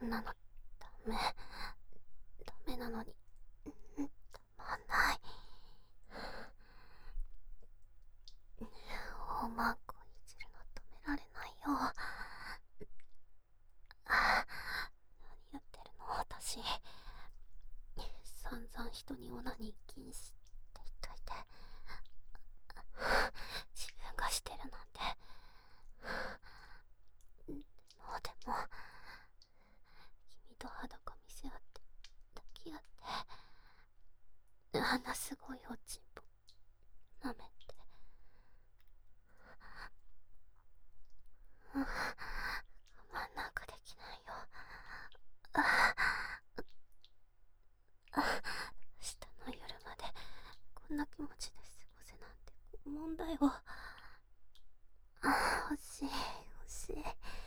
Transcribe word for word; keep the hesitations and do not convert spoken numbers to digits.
なのダメダメなのに、うん、たまんない。大マークをいじるの止められないよ。何言ってるの私。散々人にオナニー禁止って言っといて、自分がしてるなんて。でもでも君と裸見せ合って抱き合ってあんなすごいおちんぽ舐めて、うん、我慢なんかできないよ。ああ、明日の夜までこんな気持ちで過ごせなんて拷問だよ。あ、欲しい欲しい。